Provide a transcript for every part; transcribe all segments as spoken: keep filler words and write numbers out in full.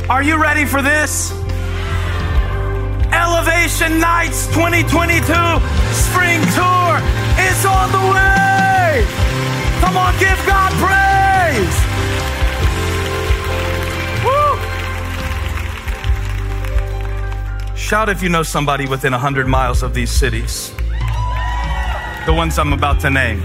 Are you ready for this? Elevation Nights twenty twenty-two Spring Tour is on the way. Come on, give God praise. Woo! Shout if you know somebody within one hundred miles of these cities. The ones I'm about to name.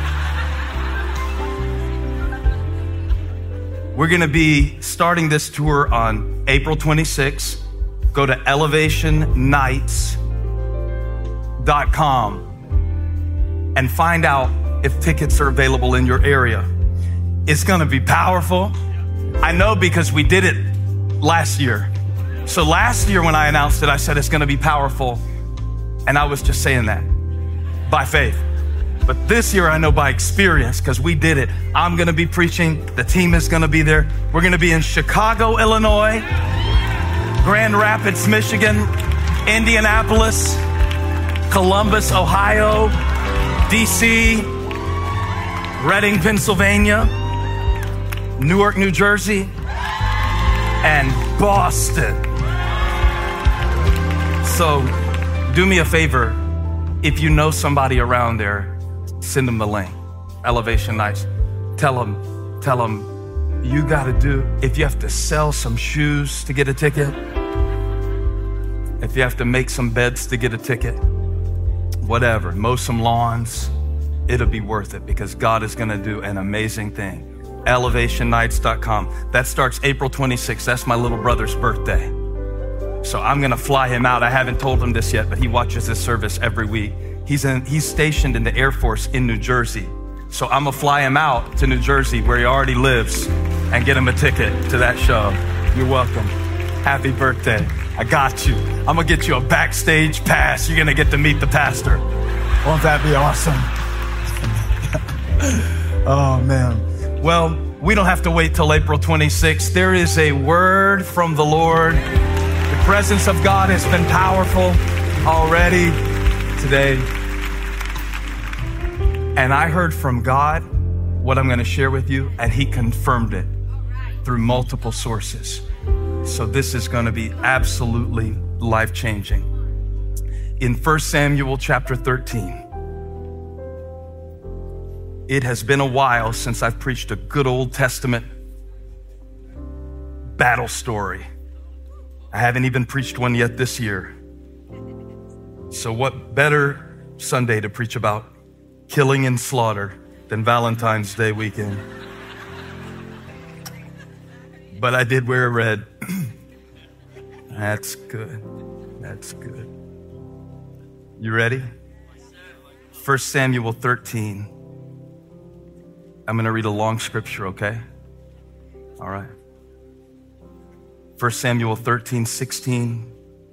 We're going to be starting this tour on April twenty-sixth. Go to elevation nights dot com and find out if tickets are available in your area. It's going to be powerful. I know because we did it last year. So last year when I announced it, I said it's going to be powerful. And I was just saying that by faith. But this year I know by experience because we did it. I'm going to be preaching. The team is going to be there. We're going to be in Chicago, Illinois, Grand Rapids, Michigan, Indianapolis, Columbus, Ohio, D C, Reading, Pennsylvania, Newark, New Jersey, and Boston. So do me a favor. If you know somebody around there, send them the link. Elevation Nights. Tell them, tell them you got to do, if you have to sell some shoes to get a ticket, if you have to make some beds to get a ticket, whatever, mow some lawns, it'll be worth it because God is going to do an amazing thing. elevation nights dot com. That starts April twenty-sixth. That's my little brother's birthday. So I'm going to fly him out. I haven't told him this yet, but he watches this service every week. He's in, he's stationed in the Air Force in New Jersey. So I'm gonna fly him out to New Jersey where he already lives and get him a ticket to that show. You're welcome. Happy birthday. I got you. I'm gonna get you a backstage pass. You're gonna get to meet the pastor. Won't that be awesome? Oh man. Well, we don't have to wait till April twenty-sixth. There is a word from the Lord. The presence of God has been powerful already today. And I heard from God what I'm going to share with you, and he confirmed it through multiple sources. So this is going to be absolutely life-changing. In First Samuel chapter thirteen, it has been a while since I've preached a good Old Testament battle story. I haven't even preached one yet this year. So what better Sunday to preach about killing and slaughter than Valentine's Day weekend? But I did wear red. That's good. That's good. You ready? First Samuel thirteen. I'm going to read a long scripture, okay? All right. First Samuel thirteen, sixteen.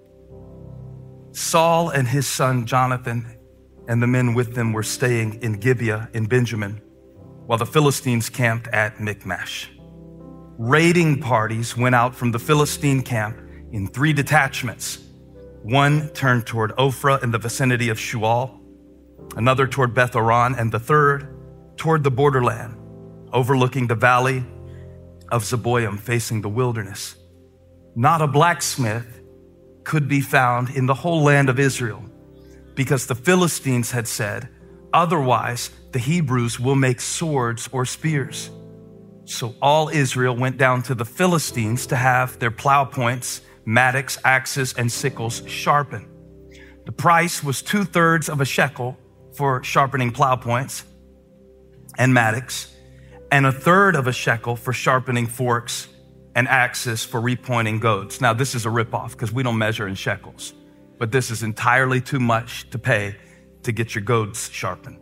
Saul and his son Jonathan and the men with them were staying in Gibeah in Benjamin, while the Philistines camped at Michmash. Raiding parties went out from the Philistine camp in three detachments. One turned toward Ophrah in the vicinity of Shual, another toward Beth Oron, and the third toward the borderland, overlooking the valley of Zeboim, facing the wilderness. Not a blacksmith could be found in the whole land of Israel, because the Philistines had said, otherwise the Hebrews will make swords or spears. So all Israel went down to the Philistines to have their plow points, mattocks, axes, and sickles sharpened. The price was two-thirds of a shekel for sharpening plow points and mattocks, and a third of a shekel for sharpening forks and axes for repointing goads. Now, this is a ripoff because we don't measure in shekels, but this is entirely too much to pay to get your goads sharpened.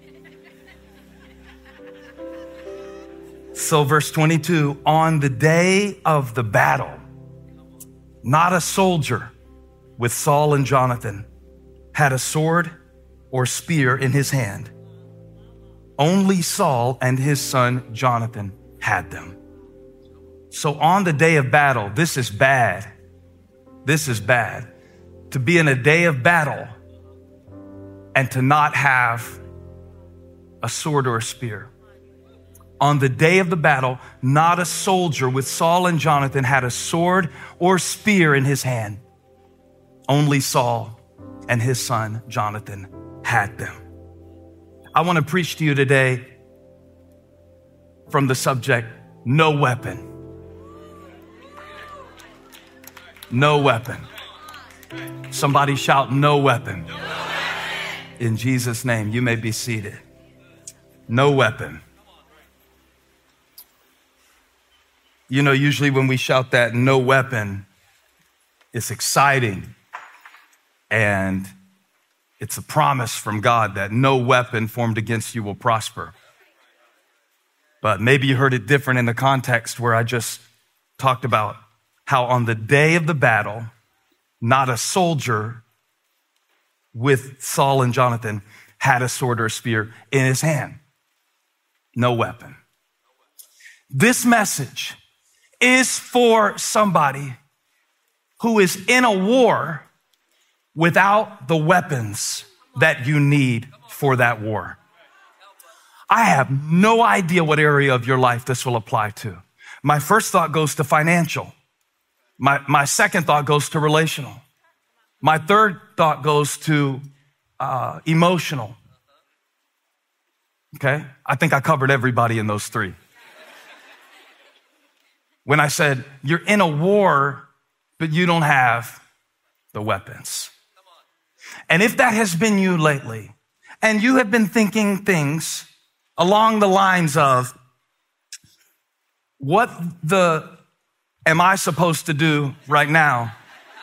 So verse twenty-two, on the day of the battle, not a soldier with Saul and Jonathan had a sword or spear in his hand. Only Saul and his son Jonathan had them. So on the day of battle, this is bad. This is bad. To be in a day of battle and to not have a sword or a spear. On the day of the battle, not a soldier with Saul and Jonathan had a sword or spear in his hand. Only Saul and his son Jonathan had them. I want to preach to you today from the subject, no weapon. No weapon. Somebody shout, no weapon. In Jesus' name, you may be seated. No weapon. You know, usually when we shout that no weapon, it's exciting. And it's a promise from God that no weapon formed against you will prosper. But maybe you heard it different in the context where I just talked about how on the day of the battle, not a soldier with Saul and Jonathan had a sword or a spear in his hand. No weapon. This message is for somebody who is in a war without the weapons that you need for that war. I have no idea what area of your life this will apply to. My first thought goes to financial. My, my second thought goes to relational. My third thought goes to uh, emotional. Okay? I think I covered everybody in those three. When I said, you're in a war, but you don't have the weapons. And if that has been you lately, and you have been thinking things along the lines of, what the am I supposed to do right now?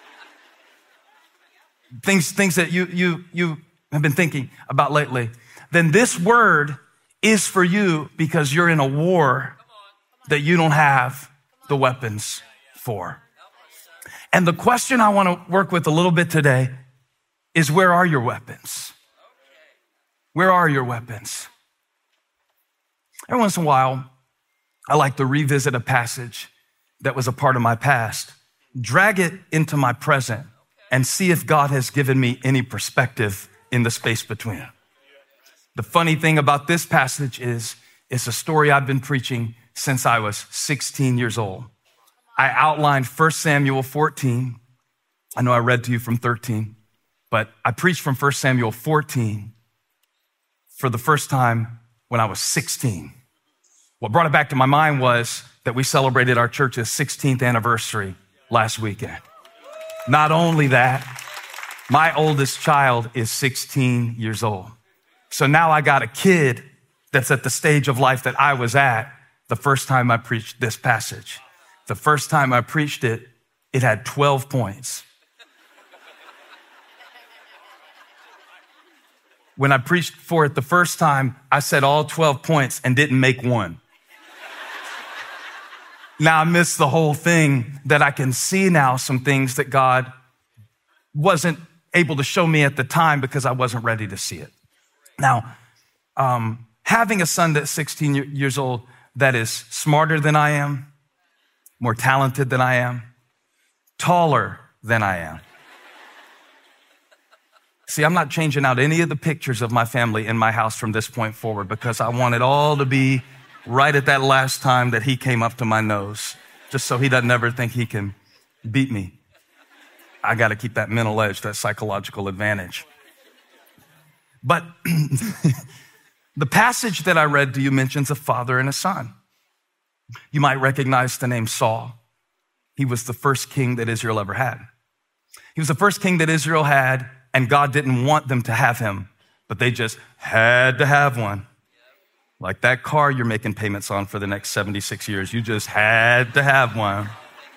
Things, things that you, you, you have been thinking about lately, then this word is for you because you're in a war that you don't have the weapons for. And the question I want to work with a little bit today is, where are your weapons? Where are your weapons? Every once in a while, I like to revisit a passage that was a part of my past, drag it into my present, and see if God has given me any perspective in the space between. The funny thing about this passage is, it's a story I've been preaching since I was sixteen years old. I outlined First Samuel fourteen. I know I read to you from thirteen, but I preached from First Samuel fourteen for the first time when I was sixteen. What brought it back to my mind was that we celebrated our church's sixteenth anniversary last weekend. Not only that, my oldest child is sixteen years old. So now I got a kid that's at the stage of life that I was at the first time I preached this passage. The first time I preached it, it had twelve points. When I preached for it the first time, I said all twelve points and didn't make one. Now I missed the whole thing, that I can see now some things that God wasn't able to show me at the time because I wasn't ready to see it. Now, um, having a son that's sixteen years old that is smarter than I am, more talented than I am, taller than I am. See, I'm not changing out any of the pictures of my family in my house from this point forward because I want it all to be right at that last time that he came up to my nose, just so he doesn't ever think he can beat me. I got to keep that mental edge, that psychological advantage. But the passage that I read to you mentions a father and a son. You might recognize the name Saul. He was the first king that Israel ever had. He was the first king that Israel had, and God didn't want them to have him, but they just had to have one. Like that car you're making payments on for the next seventy-six years. You just had to have one.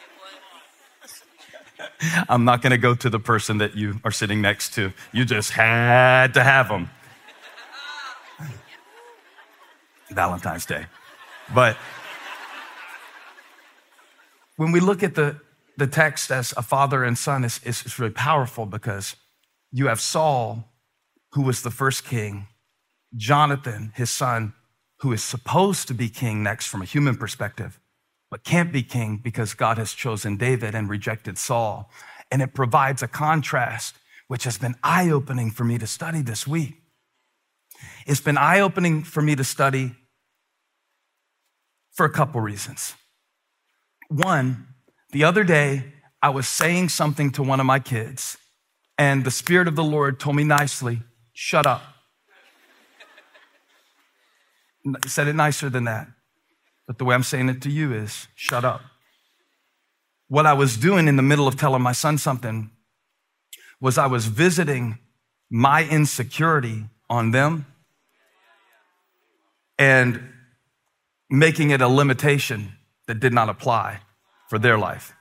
I'm not going to go to the person that you are sitting next to. You just had to have them. Valentine's Day. But when we look at the, the text as a father and son, it's, it's really powerful because you have Saul, who was the first king, Jonathan, his son, who is supposed to be king next from a human perspective, but can't be king because God has chosen David and rejected Saul. And it provides a contrast, which has been eye-opening for me to study this week. It's been eye-opening for me to study for a couple reasons. One, the other day, I was saying something to one of my kids, and the Spirit of the Lord told me nicely, shut up. I said it nicer than that, but the way I'm saying it to you is, shut up. What I was doing in the middle of telling my son something was I was visiting my insecurity on them and making it a limitation that did not apply for their life.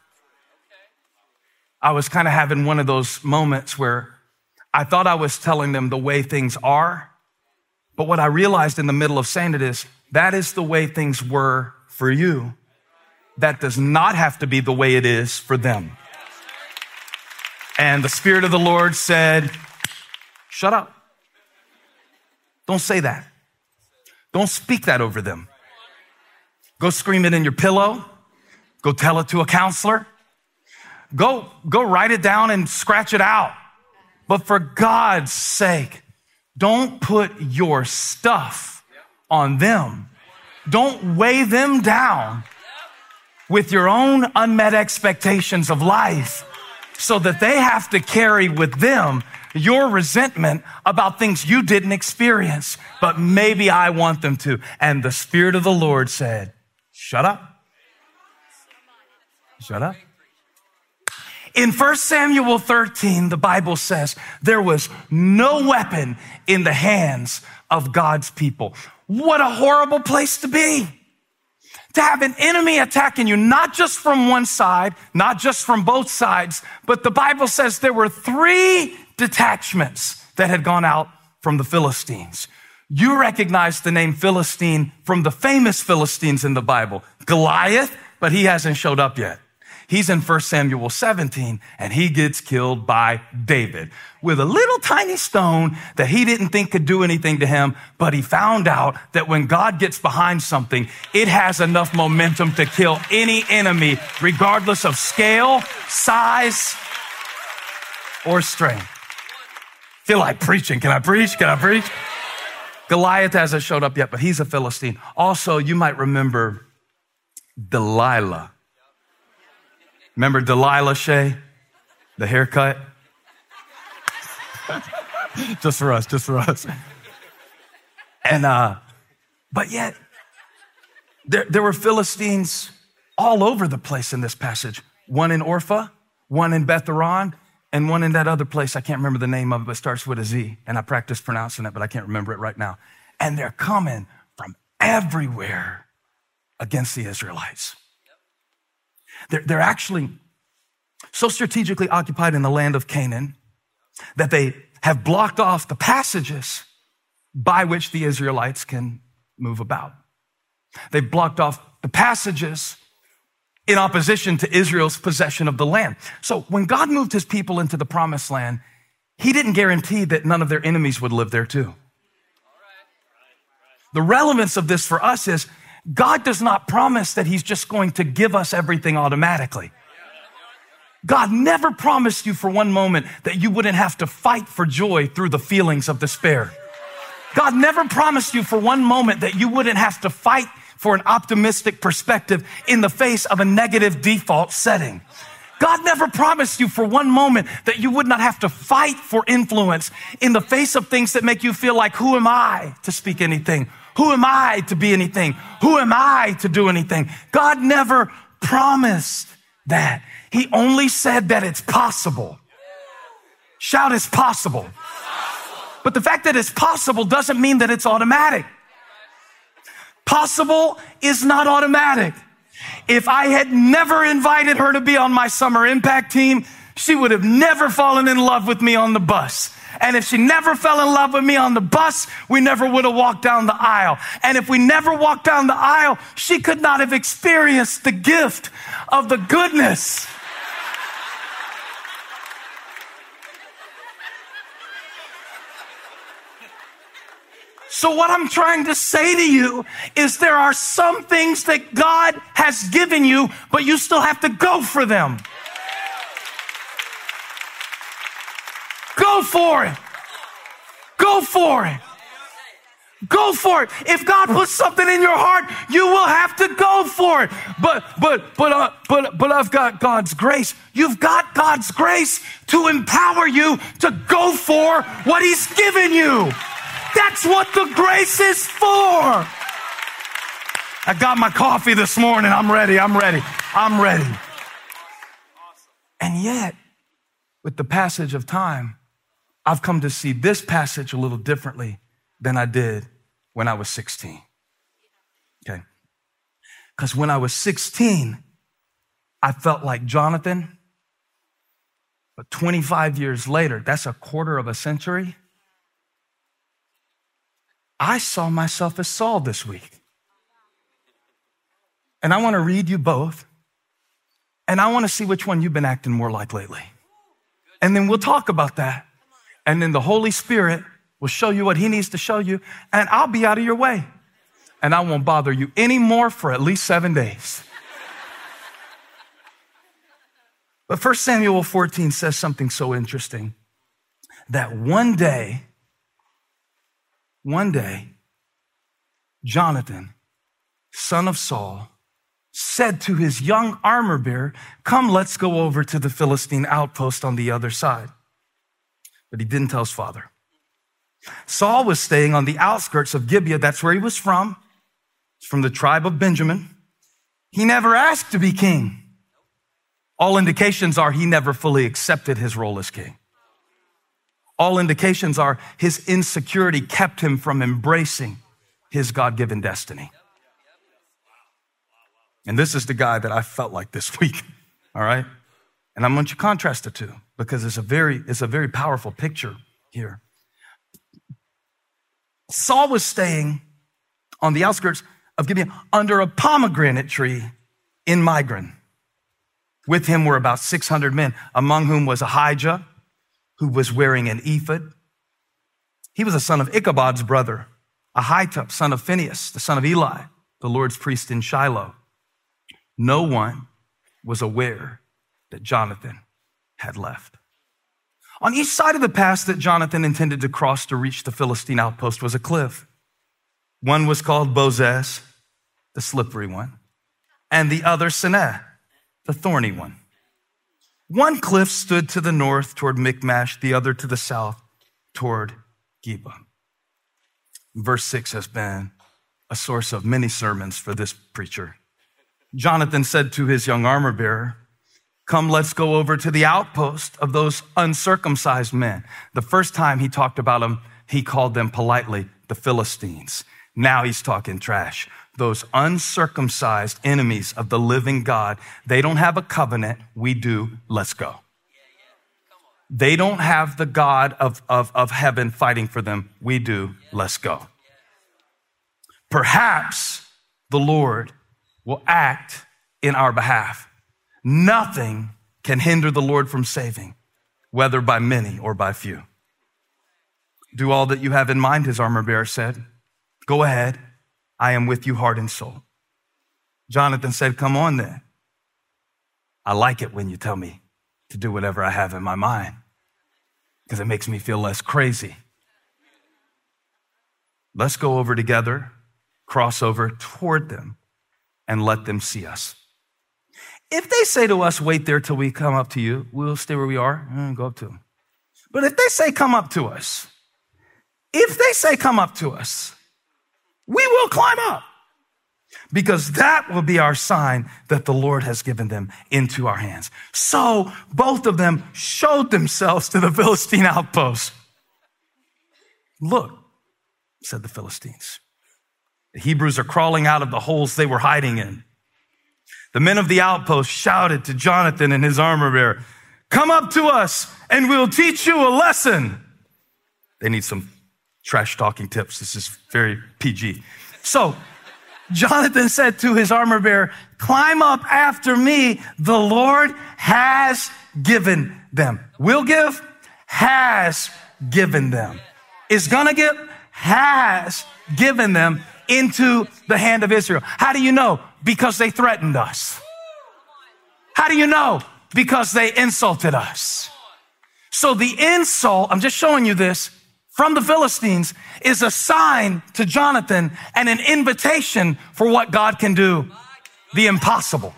I was kind of having one of those moments where I thought I was telling them the way things are, but what I realized in the middle of saying it is, that is the way things were for you. That does not have to be the way it is for them. And the Spirit of the Lord said, shut up. Don't say that. Don't speak that over them. Go scream it in your pillow. Go tell it to a counselor. Go, go write it down and scratch it out. But for God's sake, don't put your stuff on them. Don't weigh them down with your own unmet expectations of life so that they have to carry with them your resentment about things you didn't experience, but maybe I want them to. And the Spirit of the Lord said, shut up. Shut up. In First Samuel thirteen, the Bible says there was no weapon in the hands of God's people. What a horrible place to be. To have an enemy attacking you, not just from one side, not just from both sides, but the Bible says there were three detachments that had gone out from the Philistines. You recognize the name Philistine from the famous Philistines in the Bible, Goliath, but he hasn't showed up yet. He's in First Samuel seventeen, and he gets killed by David with a little tiny stone that he didn't think could do anything to him, but he found out that when God gets behind something, it has enough momentum to kill any enemy, regardless of scale, size, or strength. Feel like preaching. Can I preach? Can I preach? Goliath hasn't showed up yet, but he's a Philistine. Also, you might remember Delilah. Remember Delilah Shay? The haircut? Just for us, just for us. And, uh, but yet, there, there were Philistines all over the place in this passage. One in Orpha, one in Beth-horon, and one in that other place. I can't remember the name of it, but it starts with a Z. And I practiced pronouncing it, but I can't remember it right now. And they're coming from everywhere against the Israelites. They're, they're actually so strategically occupied in the land of Canaan that they have blocked off the passages by which the Israelites can move about. They've blocked off the passages in opposition to Israel's possession of the land. So when God moved his people into the promised land, he didn't guarantee that none of their enemies would live there too. The relevance of this for us is God does not promise that he's just going to give us everything automatically. God never promised you for one moment that you wouldn't have to fight for joy through the feelings of despair. God never promised you for one moment that you wouldn't have to fight for an optimistic perspective in the face of a negative default setting. God never promised you for one moment that you would not have to fight for influence in the face of things that make you feel like, who am I to speak anything? Who am I to be anything? Who am I to do anything? God never promised that. He only said that it's possible. Shout, it's possible. But the fact that it's possible doesn't mean that it's automatic. Possible is not automatic. If I had never invited her to be on my summer impact team, she would have never fallen in love with me on the bus. And if she never fell in love with me on the bus, we never would have walked down the aisle. And if we never walked down the aisle, she could not have experienced the gift of the goodness. So what I'm trying to say to you is there are some things that God has given you, but you still have to go for them. Go for it. Go for it. Go for it. If God puts something in your heart, you will have to go for it. But, but, but, uh, but, but I've got God's grace. You've got God's grace to empower you to go for what he's given you. That's what the grace is for. I got my coffee this morning. I'm ready. I'm ready. I'm ready. And yet, with the passage of time, I've come to see this passage a little differently than I did when I was sixteen. Okay. Because when I was sixteen, I felt like Jonathan. But twenty-five years later, that's a quarter of a century, I saw myself as Saul this week. And I want to read you both. And I want to see which one you've been acting more like lately. And then we'll talk about that. And then the Holy Spirit will show you what he needs to show you. And I'll be out of your way. And I won't bother you anymore for at least seven days. But First Samuel fourteen says something so interesting. That one day, one day, Jonathan, son of Saul, said to his young armor bearer, come, let's go over to the Philistine outpost on the other side. But he didn't tell his father. Saul was staying on the outskirts of Gibeah. That's where he was from. He's from the tribe of Benjamin. He never asked to be king. All indications are he never fully accepted his role as king. All indications are his insecurity kept him from embracing his God-given destiny. And this is the guy that I felt like this week, all right? And I want you to contrast the two because it's a very, it's a very powerful picture here. Saul was staying on the outskirts of Gibeon under a pomegranate tree in Migron. With him were about six hundred men, among whom was Ahijah, who was wearing an ephod. He was the son of Ichabod's brother, Ahitub, son of Phinehas, the son of Eli, the Lord's priest in Shiloh. No one was aware that Jonathan had left. On each side of the pass that Jonathan intended to cross to reach the Philistine outpost was a cliff. One was called Bozez, the slippery one, and the other Seneh, the thorny one. One cliff stood to the north toward Michmash, the other to the south toward Geba. Verse six has been a source of many sermons for this preacher. Jonathan said to his young armor bearer, come, let's go over to the outpost of those uncircumcised men. The first time he talked about them, he called them politely the Philistines. Now he's talking trash. Those uncircumcised enemies of the living God, they don't have a covenant. We do. Let's go. They don't have the God of, of, of heaven fighting for them. We do. Let's go. Perhaps the Lord will act in our behalf. Nothing can hinder the Lord from saving, whether by many or by few. Do all that you have in mind, his armor bearer said. Go ahead. I am with you heart and soul. Jonathan said, come on then. I like it when you tell me to do whatever I have in my mind because it makes me feel less crazy. Let's go over together, cross over toward them, and let them see us. If they say to us, wait there till we come up to you, we'll stay where we are and go up to them. But if they say, come up to us, if they say, come up to us, we will climb up because that will be our sign that the Lord has given them into our hands. So both of them showed themselves to the Philistine outpost. Look, said the Philistines, the Hebrews are crawling out of the holes they were hiding in. The men of the outpost shouted to Jonathan and his armor bearer, come up to us and we'll teach you a lesson. They need some trash talking tips. This is very P G. So Jonathan said to his armor bearer, climb up after me. The Lord has given them. Will give, has given them. Is gonna give, has given them into the hand of Israel. How do you know? Because they threatened us. How do you know? Because they insulted us. So the insult, I'm just showing you this, from the Philistines is a sign to Jonathan and an invitation for what God can do, the impossible.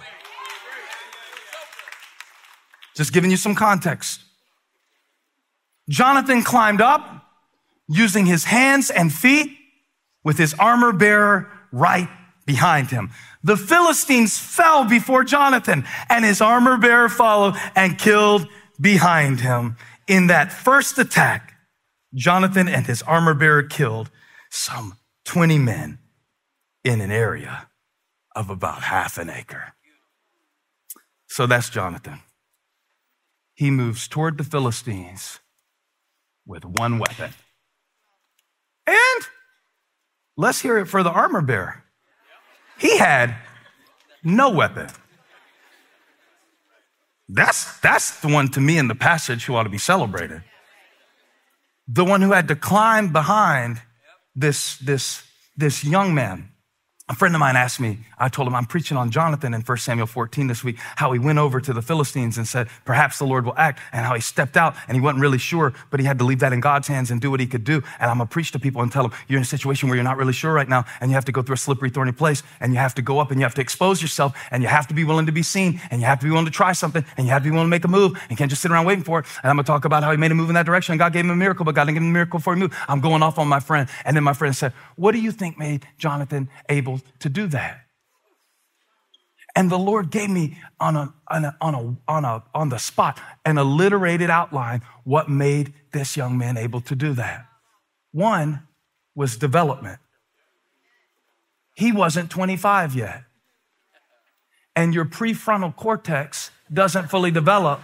Just giving you some context. Jonathan climbed up using his hands and feet with his armor bearer right behind him. The Philistines fell before Jonathan, and his armor bearer followed and killed behind him. In that first attack, Jonathan and his armor bearer killed some twenty men in an area of about half an acre. So that's Jonathan. He moves toward the Philistines with one weapon. And let's hear it for the armor bearer. He had no weapon. That's, that's the one to me in the passage who ought to be celebrated. The one who had to climb behind this, this, this young man. A friend of mine asked me, I told him I'm preaching on Jonathan in First Samuel fourteen this week, how he went over to the Philistines and said, perhaps the Lord will act, and how he stepped out and he wasn't really sure, but he had to leave that in God's hands and do what he could do. And I'm going to preach to people and tell them, you're in a situation where you're not really sure right now, and you have to go through a slippery, thorny place, and you have to go up and you have to expose yourself, and you have to be willing to be seen, and you have to be willing to try something, and you have to be willing to make a move, and you can't just sit around waiting for it. And I'm going to talk about how he made a move in that direction, and God gave him a miracle, but God didn't give him a miracle before he moved. I'm going off on my friend. And then my friend said, what do you think made Jonathan able to do that? And the Lord gave me on a, on a, on a, on a, on the spot an alliterated outline what made this young man able to do that. One was development. He wasn't twenty-five yet. And your prefrontal cortex doesn't fully develop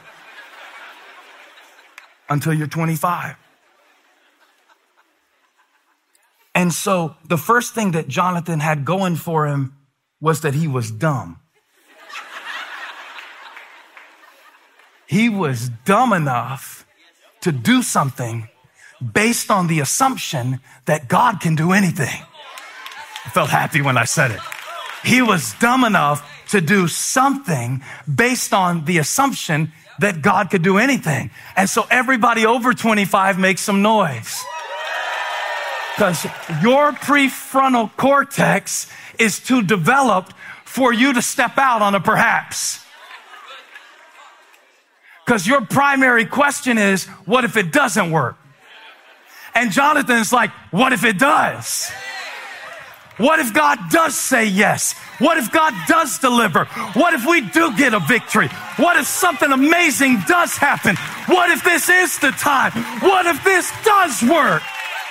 until you're twenty-five. And so the first thing that Jonathan had going for him was that he was dumb. He was dumb enough to do something based on the assumption that God can do anything. I felt happy when I said it. He was dumb enough to do something based on the assumption that God could do anything. And so everybody over twenty-five makes some noise. Because your prefrontal cortex is too developed for you to step out on a perhaps. Because your primary question is, what if it doesn't work? And Jonathan's like, what if it does? What if God does say yes? What if God does deliver? What if we do get a victory? What if something amazing does happen? What if this is the time? What if this does work?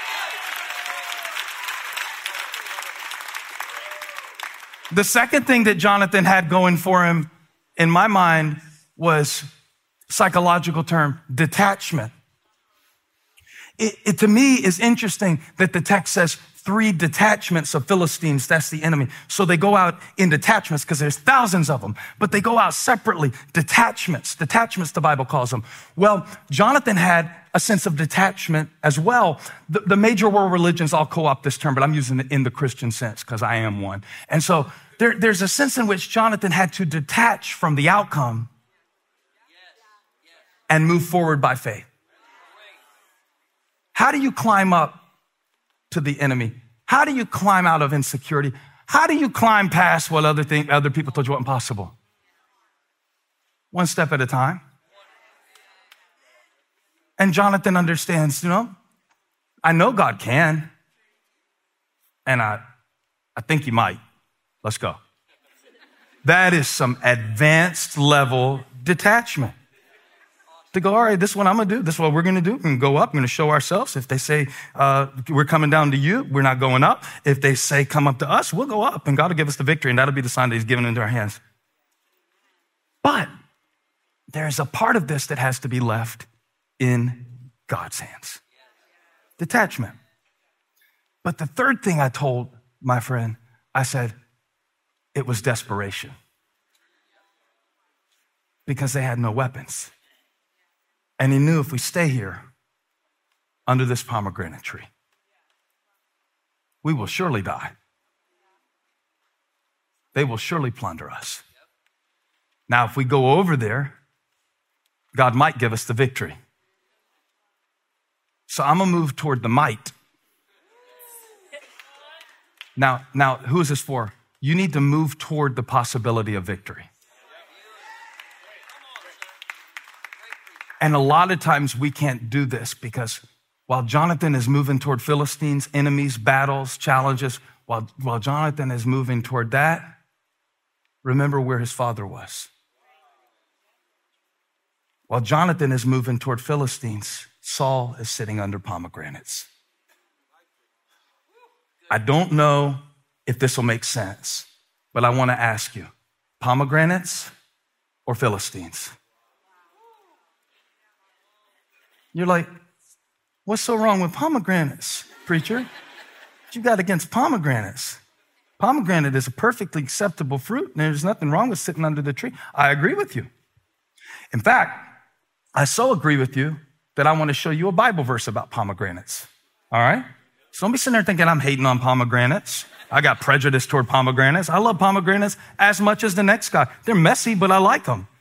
The second thing that Jonathan had going for him, in my mind, was psychological term, detachment. It, it to me is interesting that the text says three detachments of Philistines, that's the enemy. So they go out in detachments because there's thousands of them, but they go out separately, detachments. Detachments, the Bible calls them. Well, Jonathan had a sense of detachment as well. The, the major world religions all co-opt this term, but I'm using it in the Christian sense because I am one. And so there, there's a sense in which Jonathan had to detach from the outcome and move forward by faith. How do you climb up to the enemy? How do you climb out of insecurity? How do you climb past what other thing, other people told you wasn't possible? One step at a time. And Jonathan understands, you know, I know God can, and I, I think he might. Let's go. That is some advanced level detachment. To go, all right, this is what I'm going to do. This is what we're going to do. We're going to go up. We're going to show ourselves. If they say, uh, we're coming down to you, we're not going up. If they say, come up to us, we'll go up. And God will give us the victory. And that'll be the sign that he's given into our hands. But there's a part of this that has to be left in God's hands. Detachment. But the third thing I told my friend, I said, it was desperation. Because they had no weapons. And he knew if we stay here under this pomegranate tree, we will surely die. They will surely plunder us. Now, if we go over there, God might give us the victory. So I'm gonna move toward the might. Now, now, who is this for? You need to move toward the possibility of victory. And a lot of times we can't do this because while Jonathan is moving toward Philistines, enemies, battles, challenges, while, while Jonathan is moving toward that, remember where his father was. While Jonathan is moving toward Philistines, Saul is sitting under pomegranates. I don't know if this will make sense, but I want to ask you, pomegranates or Philistines? You're like, what's so wrong with pomegranates, preacher? What you got against pomegranates? Pomegranate is a perfectly acceptable fruit, and there's nothing wrong with sitting under the tree. I agree with you. In fact, I so agree with you that I want to show you a Bible verse about pomegranates, all right? So don't be sitting there thinking I'm hating on pomegranates. I got prejudice toward pomegranates. I love pomegranates as much as the next guy. They're messy, but I like them.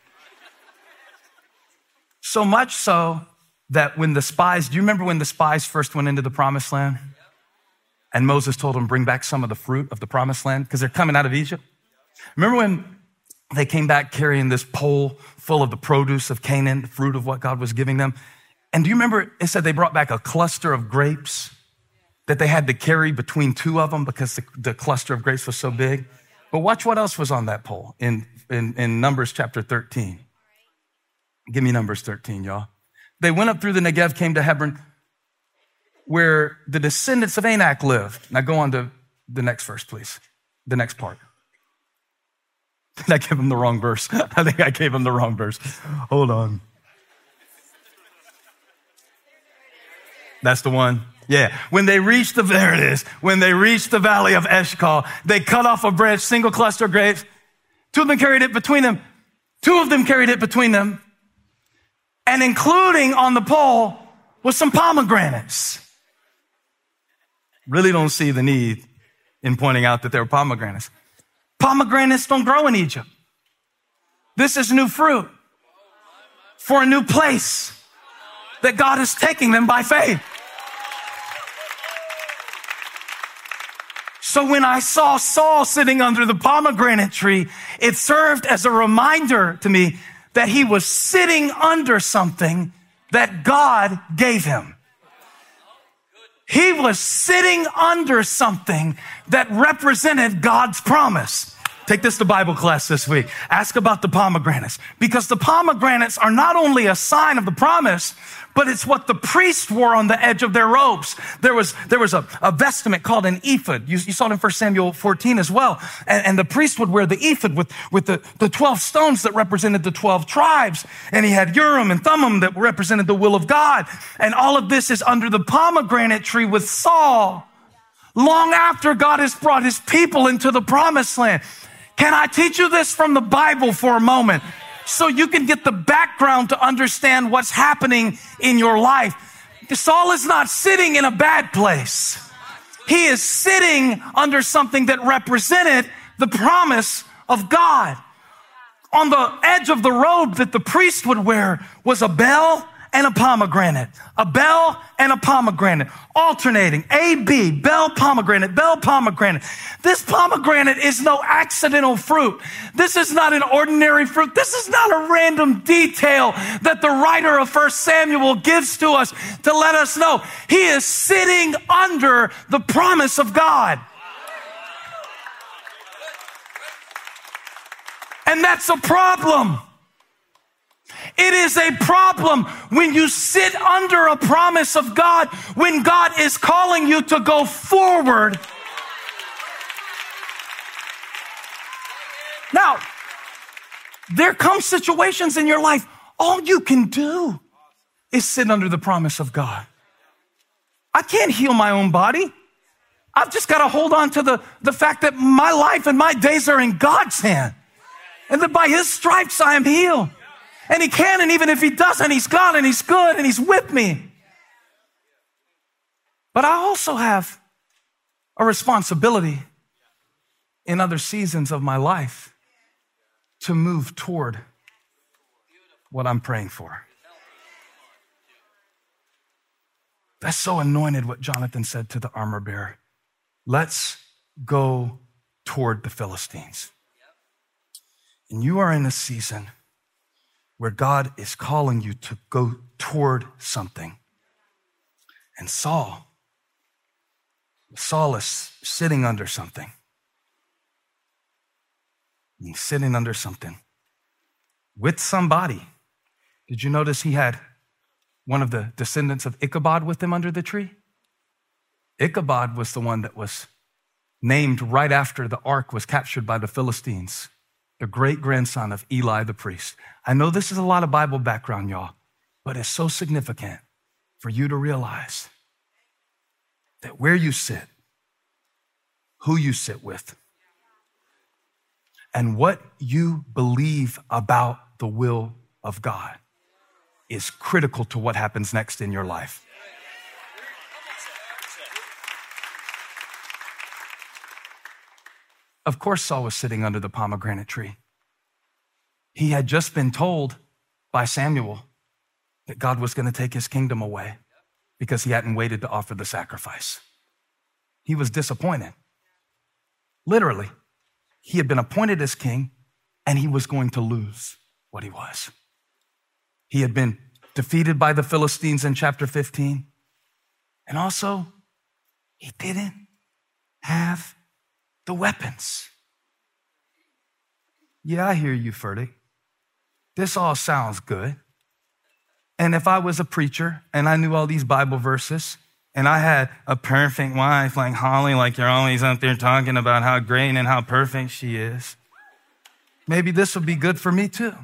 So much so that when the spies, do you remember when the spies first went into the promised land? And Moses told them, bring back some of the fruit of the promised land because they're coming out of Egypt. Remember when they came back carrying this pole full of the produce of Canaan, the fruit of what God was giving them? And do you remember it said they brought back a cluster of grapes that they had to carry between two of them because the, the cluster of grapes was so big? But watch what else was on that pole in, in, in Numbers chapter thirteen. Give me Numbers thirteen, y'all. They went up through the Negev, came to Hebron, where the descendants of Anak lived. Now go on to the next verse, please. The next part. Did I give him the wrong verse? I think I gave him the wrong verse. Hold on. That's the one. Yeah. When they reached the, there it is. When they reached the valley of Eshcol, they cut off a branch, single cluster of grapes. Two of them carried it between them. Two of them carried it between them. And including on the pole was some pomegranates. Really don't see the need in pointing out that there were pomegranates. Pomegranates don't grow in Egypt. This is new fruit for a new place that God is taking them by faith. So when I saw Saul sitting under the pomegranate tree, it served as a reminder to me that he was sitting under something that God gave him. He was sitting under something that represented God's promise. Take this to Bible class this week. Ask about the pomegranates, because the pomegranates are not only a sign of the promise, but it's what the priests wore on the edge of their robes. There was, there was a, a vestment called an ephod. You, you saw it in First Samuel fourteen as well. And, and the priest would wear the ephod with, with the, the twelve stones that represented the twelve tribes. And he had Urim and Thummim that represented the will of God. And all of this is under the pomegranate tree with Saul, long after God has brought his people into the promised land. Can I teach you this from the Bible for a moment, so you can get the background to understand what's happening in your life? Saul is not sitting in a bad place. He is sitting under something that represented the promise of God. On the edge of the robe that the priest would wear was a bell and a pomegranate, a bell and a pomegranate, alternating, A, B, bell, pomegranate, bell, pomegranate. This pomegranate is no accidental fruit. This is not an ordinary fruit. This is not a random detail that the writer of First Samuel gives to us to let us know he is sitting under the promise of God. And that's a problem. It is a problem when you sit under a promise of God, when God is calling you to go forward. Now, there come situations in your life, all you can do is sit under the promise of God. I can't heal my own body. I've just got to hold on to the, the fact that my life and my days are in God's hand, and that by his stripes I am healed. And he can, and even if he doesn't, he's God and he's good and he's with me. But I also have a responsibility in other seasons of my life to move toward what I'm praying for. That's so anointed what Jonathan said to the armor bearer. Let's go toward the Philistines. And you are in a season where God is calling you to go toward something. And Saul, Saul is sitting under something. He's sitting under something with somebody. Did you notice he had one of the descendants of Ichabod with him under the tree? Ichabod was the one that was named right after the ark was captured by the Philistines, the great grandson of Eli the priest. I know this is a lot of Bible background, y'all, but it's so significant for you to realize that where you sit, who you sit with, and what you believe about the will of God is critical to what happens next in your life. Of course, Saul was sitting under the pomegranate tree. He had just been told by Samuel that God was going to take his kingdom away because he hadn't waited to offer the sacrifice. He was disappointed. Literally, he had been appointed as king and he was going to lose what he was. He had been defeated by the Philistines in chapter fifteen. And also, he didn't have the weapons. Yeah, I hear you, Furtick. This all sounds good. And if I was a preacher and I knew all these Bible verses and I had a perfect wife like Holly, like you're always out there talking about how great and how perfect she is, maybe this would be good for me too.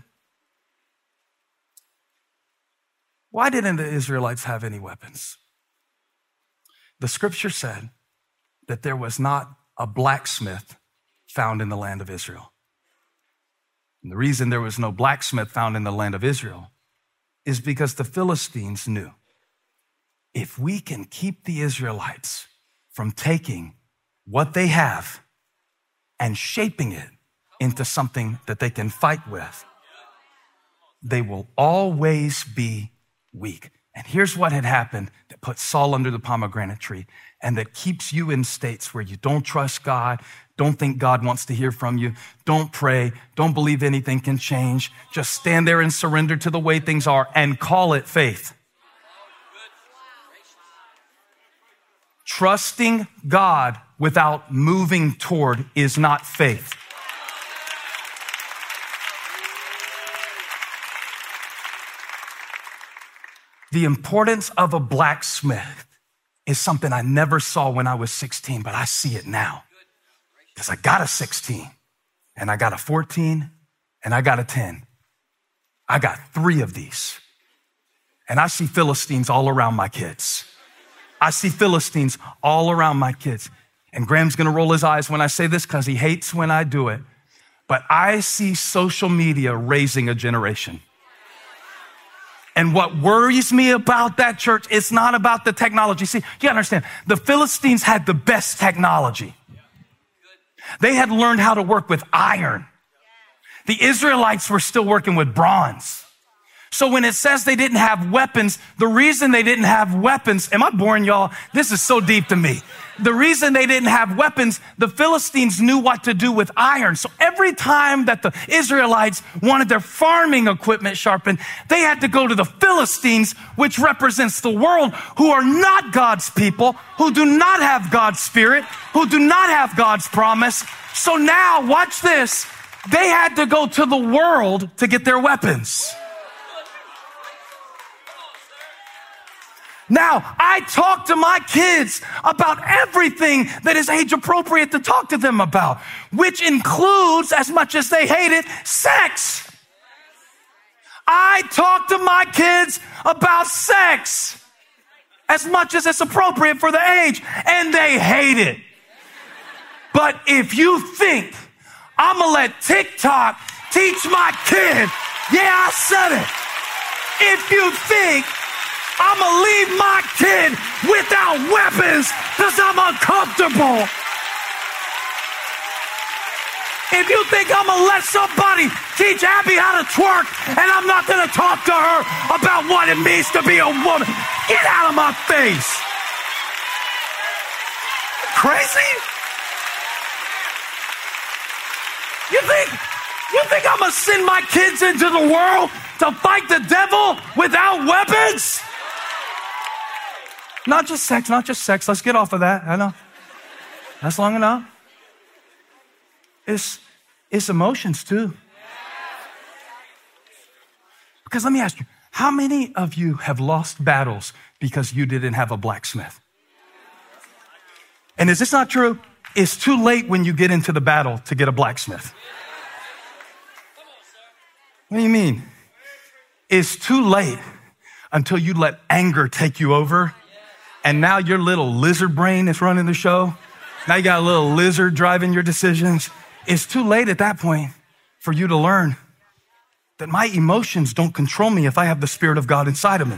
Why didn't the Israelites have any weapons? The scripture said that there was not a blacksmith found in the land of Israel. And the reason there was no blacksmith found in the land of Israel is because the Philistines knew if we can keep the Israelites from taking what they have and shaping it into something that they can fight with, they will always be weak. And here's what had happened that put Saul under the pomegranate tree and that keeps you in states where you don't trust God, don't think God wants to hear from you, don't pray, don't believe anything can change. Just stand there and surrender to the way things are and call it faith. Trusting God without moving toward is not faith. The importance of a blacksmith is something I never saw when I was sixteen, but I see it now. Because I got a sixteen, and I got a fourteen, and I got a ten. I got three of these. And I see Philistines all around my kids. I see Philistines all around my kids. And Graham's gonna roll his eyes when I say this because he hates when I do it. But I see social media raising a generation. And what worries me about that, church, it's not about the technology. See, you understand, the Philistines had the best technology. They had learned how to work with iron. The Israelites were still working with bronze. So when it says they didn't have weapons, the reason they didn't have weapons, am I boring y'all? This is so deep to me. The reason they didn't have weapons, the Philistines knew what to do with iron. So every time that the Israelites wanted their farming equipment sharpened, they had to go to the Philistines, which represents the world, who are not God's people, who do not have God's spirit, who do not have God's promise. So now, watch this. They had to go to the world to get their weapons. Now, I talk to my kids about everything that is age appropriate to talk to them about, which includes, as much as they hate it, sex. I talk to my kids about sex as much as it's appropriate for the age, and they hate it. But if you think I'm gonna let TikTok teach my kid, yeah, I said it. If you think I'm gonna leave my kid without weapons because I'm uncomfortable. If you think I'm gonna let somebody teach Abby how to twerk and I'm not gonna talk to her about what it means to be a woman, Get out of my face. Crazy? You think, you think I'm gonna send my kids into the world to fight the devil without weapons? Not just sex, not just sex. Let's get off of that. I know. That's long enough. It's, it's emotions too. Because let me ask you, how many of you have lost battles because you didn't have a blacksmith? And is this not true? It's too late when you get into the battle to get a blacksmith. What do you mean? It's too late until you let anger take you over. And now your little lizard brain is running the show. Now you got a little lizard driving your decisions. It's too late at that point for you to learn that my emotions don't control me if I have the Spirit of God inside of me.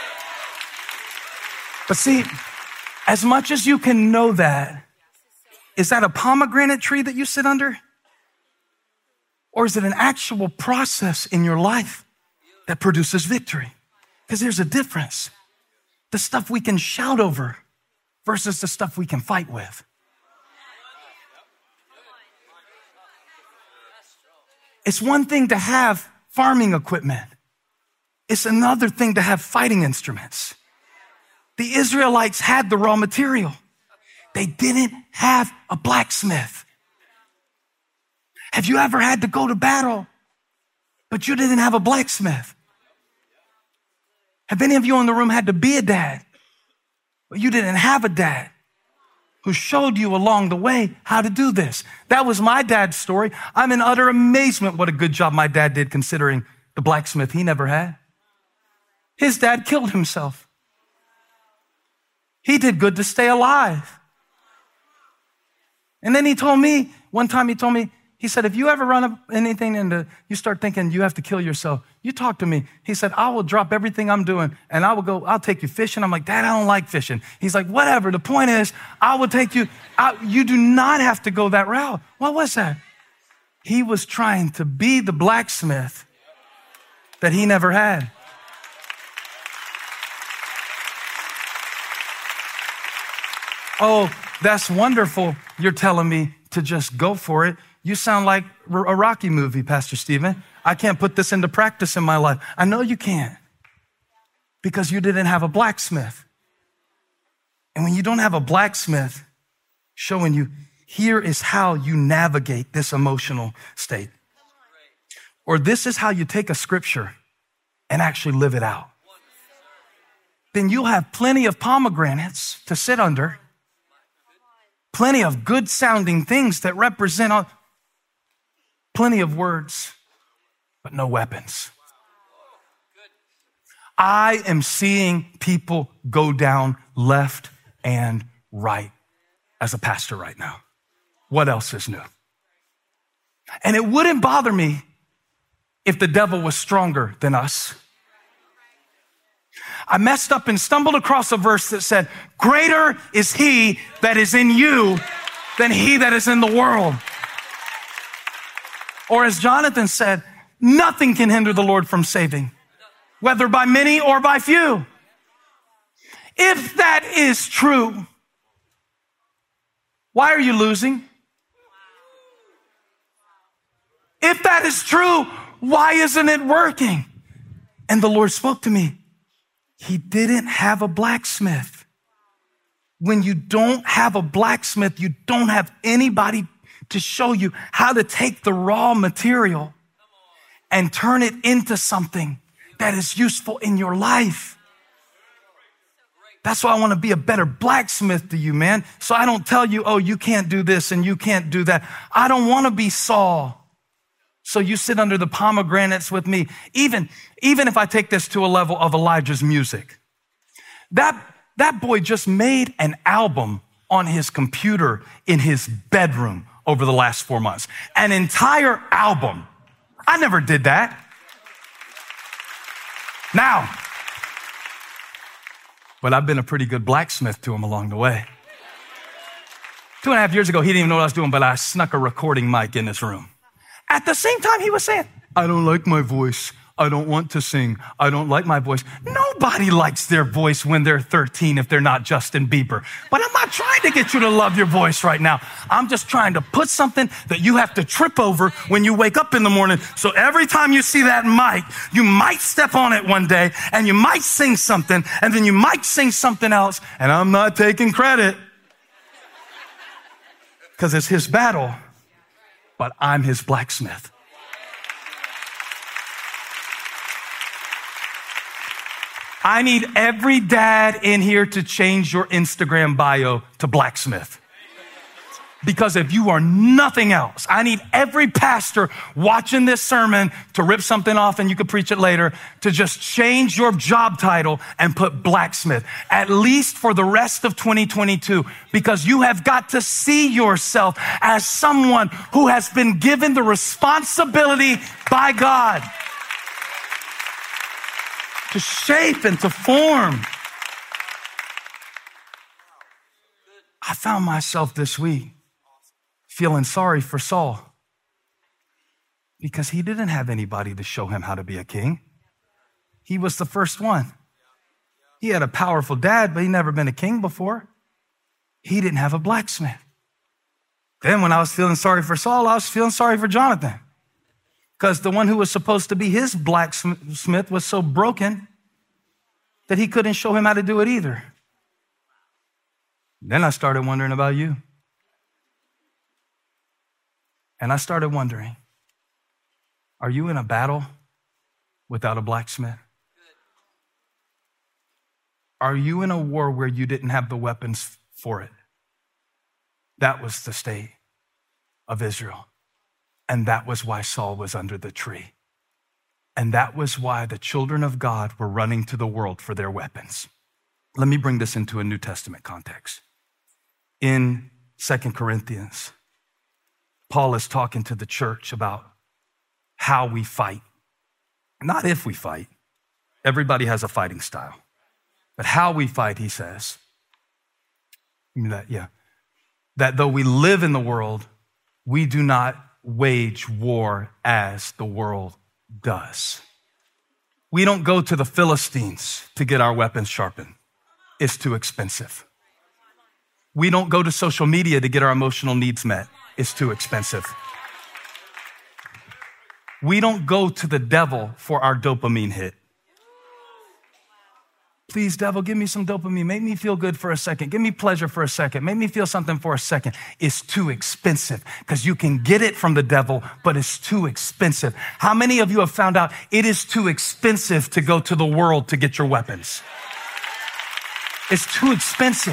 But see, as much as you can know that, is that a pomegranate tree that you sit under? Or is it an actual process in your life that produces victory? Because there's a difference. The stuff we can shout over versus the stuff we can fight with. It's one thing to have farming equipment. It's another thing to have fighting instruments. The Israelites had the raw material. They didn't have a blacksmith. Have you ever had to go to battle, but you didn't have a blacksmith? Have any of you in the room had to be a dad, but you didn't have a dad who showed you along the way how to do this? That was my dad's story. I'm in utter amazement what a good job my dad did considering the blacksmith he never had. His dad killed himself. He did good to stay alive. And then he told me, one time he told me, he said, if you ever run up anything and you start thinking you have to kill yourself, you talk to me. He said, I will drop everything I'm doing and I will go, I'll take you fishing. I'm like, Dad, I don't like fishing. He's like, whatever. The point is, I will take you. I, you do not have to go that route. What was that? He was trying to be the blacksmith that he never had. Oh, that's wonderful. You're telling me to just go for it. You sound like a Rocky movie, Pastor Stephen. I can't put this into practice in my life. I know you can't because you didn't have a blacksmith. And when you don't have a blacksmith showing you, here is how you navigate this emotional state. Or this is how you take a scripture and actually live it out. Then you'll have plenty of pomegranates to sit under, plenty of good sounding things that represent all, plenty of words, but no weapons. I am seeing people go down left and right as a pastor right now. What else is new? And it wouldn't bother me if the devil was stronger than us. I messed up and stumbled across a verse that said, greater is he that is in you than he that is in the world. Or as Jonathan said, nothing can hinder the Lord from saving, whether by many or by few. If that is true, why are you losing? If that is true, why isn't it working? And the Lord spoke to me. He didn't have a blacksmith. When you don't have a blacksmith, you don't have anybody to show you how to take the raw material and turn it into something that is useful in your life. That's why I want to be a better blacksmith to you, man. So I don't tell you, oh, you can't do this and you can't do that. I don't want to be Saul. So you sit under the pomegranates with me. Even, even if I take this to a level of Elijah's music, that, that boy just made an album on his computer in his bedroom over the last four months. An entire album. I never did that. Now, but I've been a pretty good blacksmith to him along the way. Two and a half years ago, he didn't even know what I was doing, but I snuck a recording mic in this room. At the same time, he was saying, I don't like my voice. I don't want to sing. I don't like my voice. Nobody likes their voice when they're thirteen if they're not Justin Bieber. But I'm not trying to get you to love your voice right now. I'm just trying to put something that you have to trip over when you wake up in the morning. So every time you see that mic, you might step on it one day and you might sing something and then you might sing something else. And I'm not taking credit because it's his battle, but I'm his blacksmith. I need every dad in here to change your Instagram bio to blacksmith. Because if you are nothing else, I need every pastor watching this sermon to rip something off and you can preach it later, to just change your job title and put blacksmith, at least for the rest of twenty twenty-two, because you have got to see yourself as someone who has been given the responsibility by God to shape and to form. I found myself this week feeling sorry for Saul because he didn't have anybody to show him how to be a king. He was the first one. He had a powerful dad, but he'd never been a king before. He didn't have a blacksmith. Then when I was feeling sorry for Saul, I was feeling sorry for Jonathan because the one who was supposed to be his blacksmith was so broken that he couldn't show him how to do it either. Then I started wondering about you. And I started wondering, are you in a battle without a blacksmith? Are you in a war where you didn't have the weapons for it? That was the state of Israel. And that was why Saul was under the tree. And that was why the children of God were running to the world for their weapons. Let me bring this into a New Testament context. In Second Corinthians, Paul is talking to the church about how we fight. Not if we fight. Everybody has a fighting style. But how we fight, he says. That, yeah. That though we live in the world, we do not wage war as the world does. We don't go to the Philistines to get our weapons sharpened. It's too expensive. We don't go to social media to get our emotional needs met. It's too expensive. We don't go to the devil for our dopamine hit. Please, devil, give me some dopamine. Make me feel good for a second. Give me pleasure for a second. Make me feel something for a second. It's too expensive because you can get it from the devil, but it's too expensive. How many of you have found out it is too expensive to go to the world to get your weapons? It's too expensive.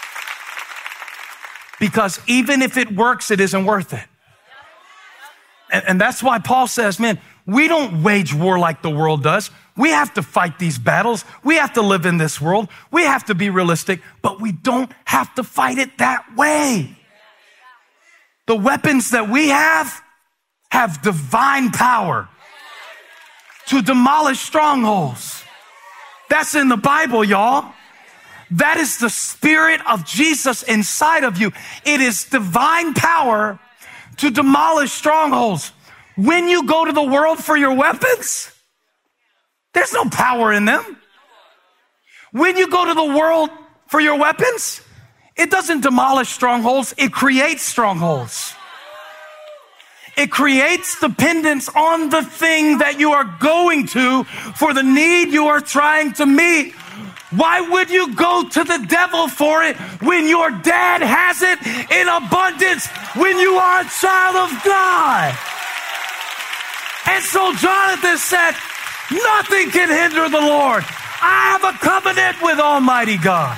Because even if it works, it isn't worth it. And, and that's why Paul says, man, we don't wage war like the world does. We have to fight these battles. We have to live in this world. We have to be realistic, but we don't have to fight it that way. The weapons that we have have divine power to demolish strongholds. That's in the Bible, y'all. That is the Spirit of Jesus inside of you. It is divine power to demolish strongholds. When you go to the world for your weapons, there's no power in them. When you go to the world for your weapons, it doesn't demolish strongholds, it creates strongholds. It creates dependence on the thing that you are going to for the need you are trying to meet. Why would you go to the devil for it when your dad has it in abundance when you are a child of God? And so Jonathan said, nothing can hinder the Lord. I have a covenant with Almighty God.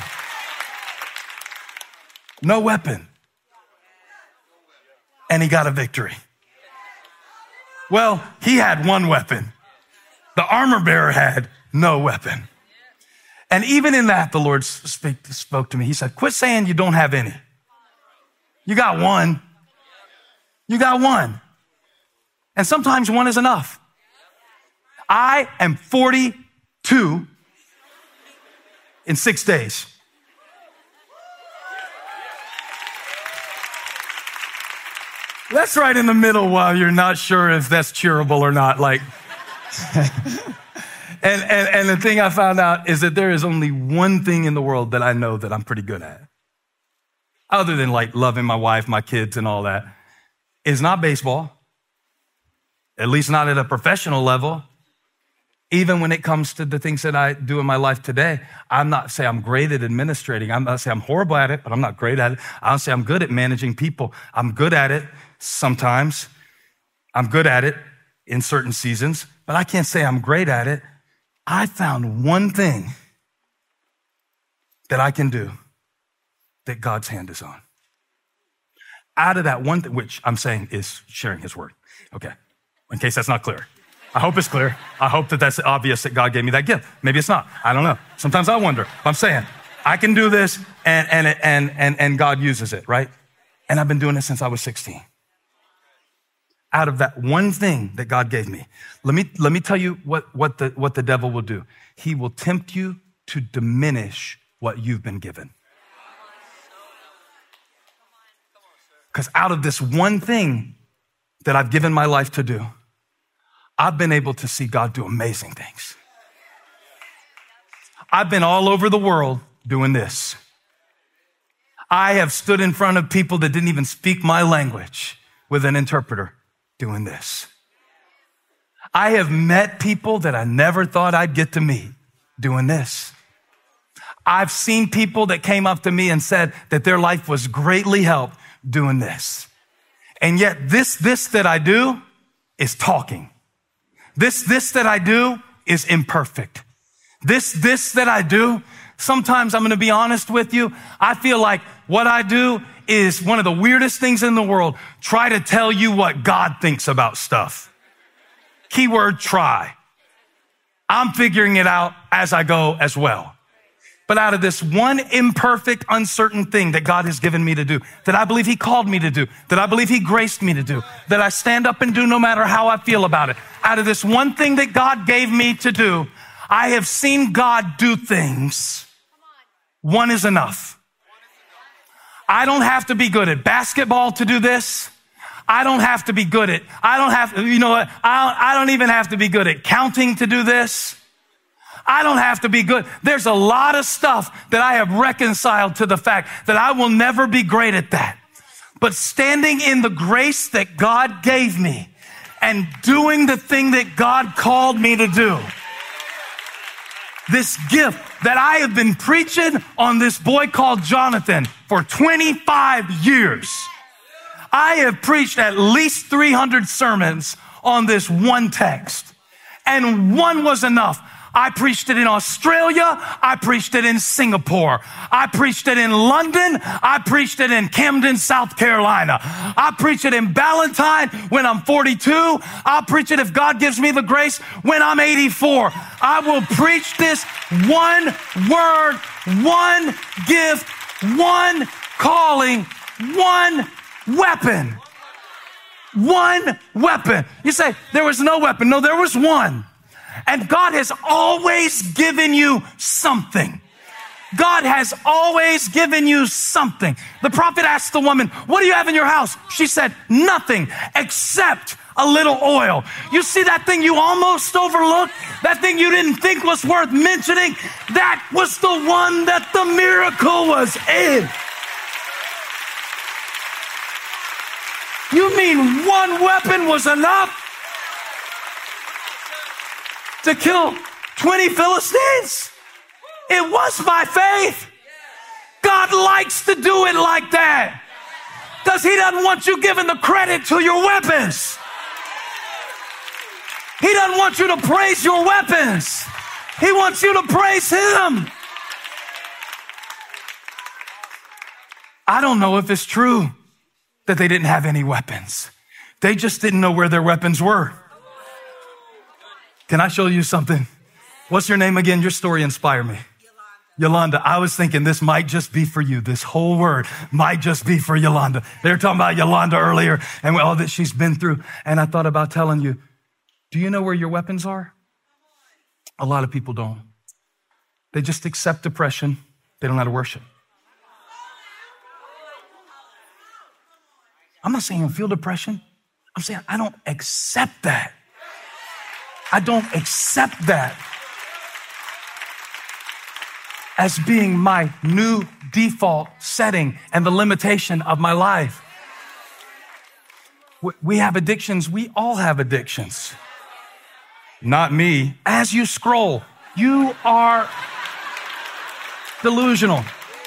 No weapon. And he got a victory. Well, he had one weapon. The armor bearer had no weapon. And even in that, the Lord speak, spoke to me. He said, quit saying you don't have any. You got one. You got one. And sometimes one is enough. I am forty-two in six days. That's right in the middle while you're not sure if that's cheerable or not. Like, and, and, and the thing I found out is that there is only one thing in the world that I know that I'm pretty good at, other than like loving my wife, my kids, and all that. It's not baseball, at least not at a professional level. Even when it comes to the things that I do in my life today, I'm not saying I'm great at administrating. I'm not saying I'm horrible at it, but I'm not great at it. I don't say I'm good at managing people. I'm good at it sometimes. I'm good at it in certain seasons, but I can't say I'm great at it. I found one thing that I can do that God's hand is on. Out of that one thing, which I'm saying is sharing his word. Okay, in case that's not clear. I hope it's clear. I hope that that's obvious that God gave me that gift. Maybe it's not. I don't know. Sometimes I wonder. But I'm saying I can do this and, and, and, and, and God uses it, right? And I've been doing it since I was sixteen. Out of that one thing that God gave me, let me, let me tell you what, what, the, what the devil will do. He will tempt you to diminish what you've been given. Because out of this one thing that I've given my life to do, I've been able to see God do amazing things. I've been all over the world doing this. I have stood in front of people that didn't even speak my language with an interpreter doing this. I have met people that I never thought I'd get to meet doing this. I've seen people that came up to me and said that their life was greatly helped doing this. And yet this, this that I do is talking. This, this that I do is imperfect. This, this that I do, sometimes I'm going to be honest with you. I feel like what I do is one of the weirdest things in the world. Try to tell you what God thinks about stuff. Keyword try. I'm figuring it out as I go as well. But out of this one imperfect, uncertain thing that God has given me to do, that I believe he called me to do, that I believe he graced me to do, that I stand up and do no matter how I feel about it. Out of this one thing that God gave me to do, I have seen God do things. One is enough. I don't have to be good at basketball to do this. I don't have to be good at, I don't have, you know what? I don't, I don't even have to be good at counting to do this. I don't have to be good. There's a lot of stuff that I have reconciled to the fact that I will never be great at that. But standing in the grace that God gave me and doing the thing that God called me to do, this gift that I have been preaching on this boy called Jonathan for twenty-five years. I have preached at least three hundred sermons on this one text, and one was enough. I preached it in Australia. I preached it in Singapore. I preached it in London. I preached it in Camden, South Carolina. I preach it in Ballantyne when I'm forty-two. I'll preach it if God gives me the grace when I'm eighty-four. I will preach this one word, one gift, one calling, one weapon. One weapon. You say, there was no weapon. No, there was one. And God has always given you something. God has always given you something. The prophet asked the woman, what do you have in your house? She said, nothing except a little oil. You see that thing you almost overlooked? That thing you didn't think was worth mentioning? That was the one that the miracle was in. You mean one weapon was enough to kill twenty Philistines? It was by faith. God likes to do it like that because he doesn't want you giving the credit to your weapons. He doesn't want you to praise your weapons. He wants you to praise him. I don't know if it's true that they didn't have any weapons. They just didn't know where their weapons were. Can I show you something? What's your name again? Your story inspired me. Yolanda. I was thinking this might just be for you. This whole word might just be for Yolanda. They were talking about Yolanda earlier and all that she's been through. And I thought about telling you, do you know where your weapons are? A lot of people don't. They just accept depression. They don't know how to worship. I'm not saying I feel depression. I'm saying I don't accept that. I don't accept that as being my new default setting and the limitation of my life. We have addictions. We all have addictions. Not me. As you scroll, you are delusional.